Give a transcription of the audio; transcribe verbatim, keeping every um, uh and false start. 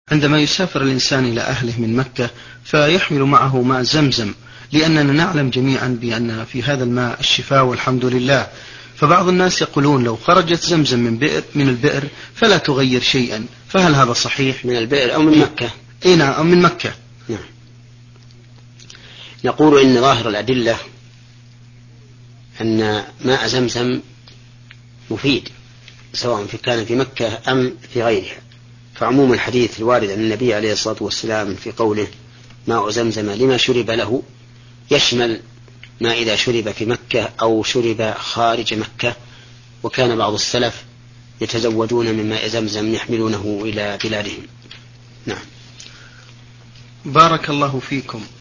عندما يسافر الإنسان إلى أهله من مكة فيحمل معه ماء زمزم، لأننا نعلم جميعا بأن في هذا الماء الشفاء والحمد لله. فبعض الناس يقولون لو خرجت زمزم من بئر من البئر فلا تغير شيئا، فهل هذا صحيح؟ من البئر أو من مكة؟ إيه نعم، أو من مكة. نعم. نقول إن ظاهر الأدلة أن ماء زمزم مفيد سواء في كان في مكة أم في غيرها، فعموم الحديث الوارد عن النبي عليه الصلاة والسلام في قوله ماء زمزم لما شرب له يشمل ما إذا شرب في مكة أو شرب خارج مكة، وكان بعض السلف يتزودون من ماء زمزم يحملونه إلى بلادهم. نعم. بارك الله فيكم.